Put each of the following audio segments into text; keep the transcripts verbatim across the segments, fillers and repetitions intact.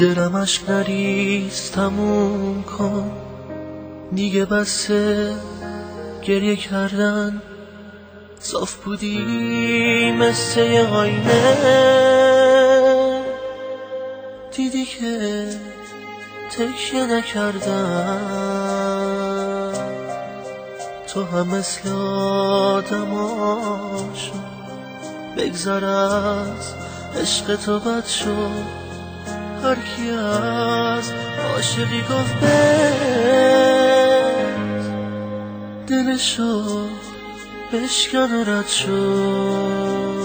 دلم عشق نریز تموم کن دیگه، بسه گریه کردن. صاف بودی مثل یه آینه، دیدی که تکیه نکردم. تو هم مثل آدماشو بگذر از عشق تو بد شد. هر کی از عاشقی گفت بهت، دلشو بشکن و رد شد.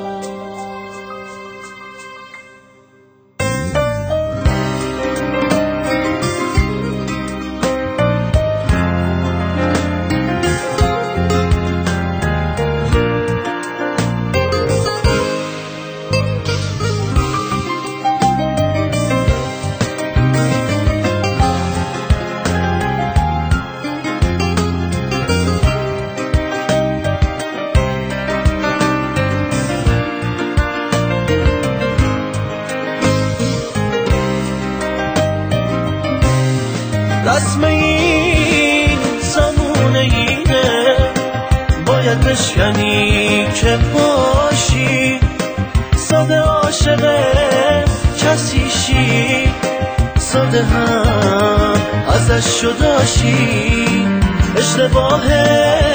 رسم این زمونه اینه، باید بشکنی که باشی. ساده عاشق کسی شی، ساده هم ازش جداشی. اشتباهه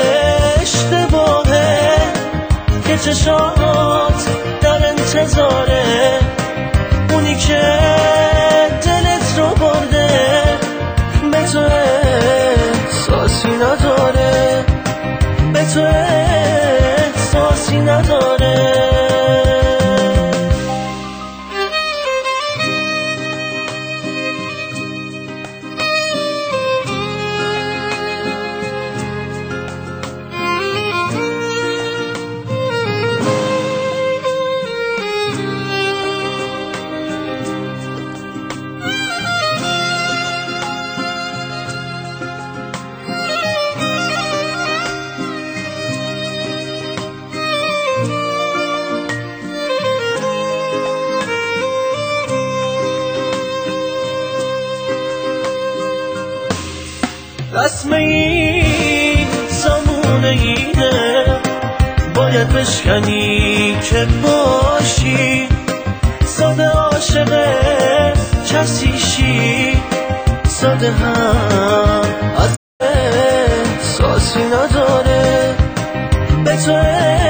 اشتباهه که چشات در انتظاره، اونی که دلت رو برده به تو احساسی نداره، به تو احساسی نداره. رسم این زمونه اینه، باید بشکنی که باشی. ساده عاشق کسی شی، ساده هم از احساسی نداره، به تو